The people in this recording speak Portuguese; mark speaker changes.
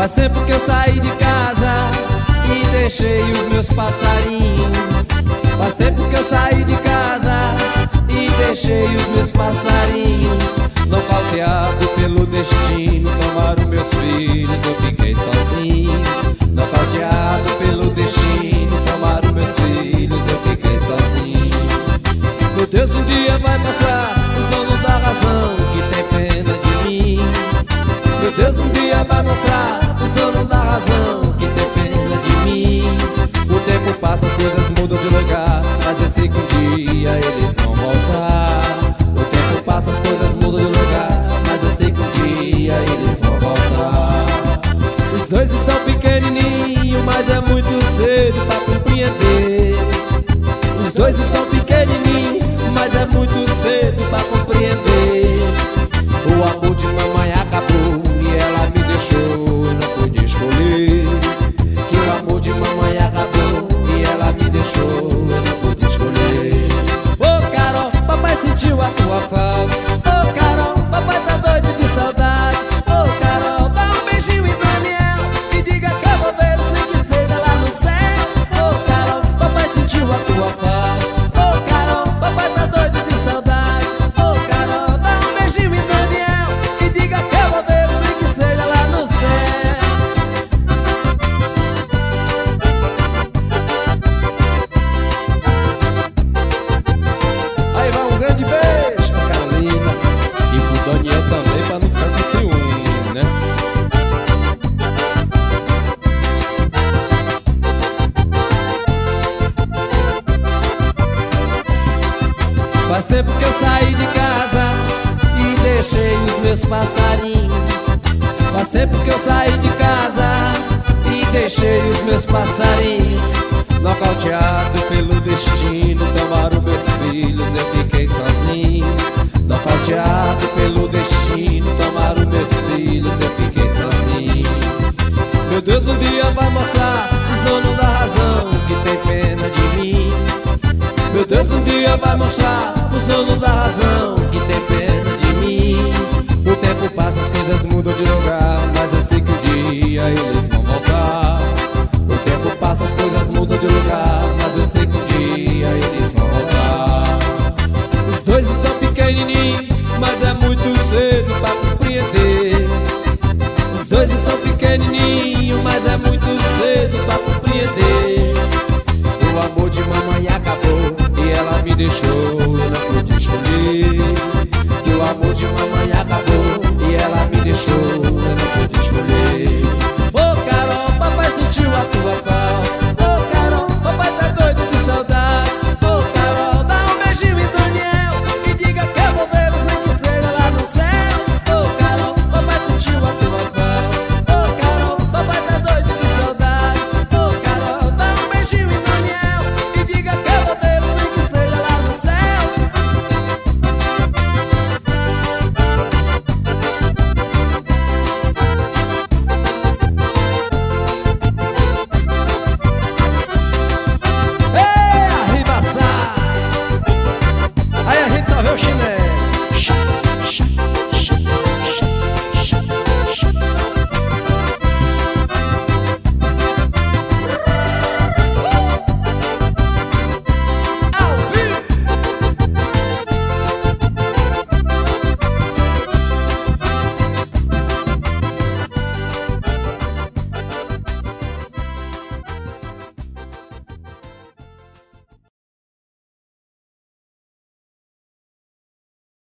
Speaker 1: Faz tempo que eu saí de casa e deixei os meus passarinhos. Faz tempo que eu saí de casa e deixei os meus passarinhos. Nocauteado pelo destino, tomaram meus filhos, eu fiquei sozinho. Nocauteado pelo destino, tomaram meus filhos, eu fiquei sozinho. Meu Deus um dia vai mostrar os donos da razão que tem pena de mim. Meu Deus um dia vai mostrar os donos da razão que tem pena de mim. O tempo passa, as coisas mudam de lugar, mas eu sei que um dia eles vão voltar. O tempo passa, as coisas mudam de lugar, mas eu sei que um dia eles vão voltar. Os dois estão pequenininhos, mas é muito cedo pra compreender. Os dois estão pequenininhos, mas é muito cedo pra compreender. O amor de mamãe acabou e ela me deixou, não pude escolher. Que o amor de mamãe acabou e ela me deixou, eu não pude escolher. Ô Carol, papai sentiu a tua falta. Ô Carol, papai tá doido de saudade. Ô Carol, dá um beijinho em Daniel e diga que eu vou ver o swing cedo lá no céu. Ô Carol, papai sentiu a tua falta. Ô Carol, papai tá doido de saudade. Ô Carol, dá um beijinho em Daniel e diga que eu vou ver o swing cedo lá no céu. Aí vai um grande beijo pra Carolina e pro Daniel também, pra não ficar com ciúme, né? Faz tempo que eu saí de casa e deixei os meus passarinhos. Faz tempo que eu saí de casa e deixei os meus passarinhos. Nocauteado pelo destino, tomaram meus filhos, eu fiquei sozinho. Nocauteado pelo destino, tomaram meus filhos, eu fiquei sozinho. Meu Deus um dia vai mostrar os donos da razão que tem pena de mim. Meu Deus um dia vai mostrar os donos da razão que tem pena de mim. O tempo passa, as coisas mudam de lugar, mas eu sei que um dia eles vão voltar. O tempo passa, as coisas mudam de lugar, mas eu sei que um dia eles vão voltar. Os dois estão pequenininhos, mas é muito cedo pra compreender. Os dois estão pequenininhos, mas é muito cedo pra compreender. O amor de mamãe acabou e ela me deixou, eu não pude escolher. Que o amor de mamãe acabou e ela me deixou, eu não pude escolher. Ô Carol, papai sentiu a tua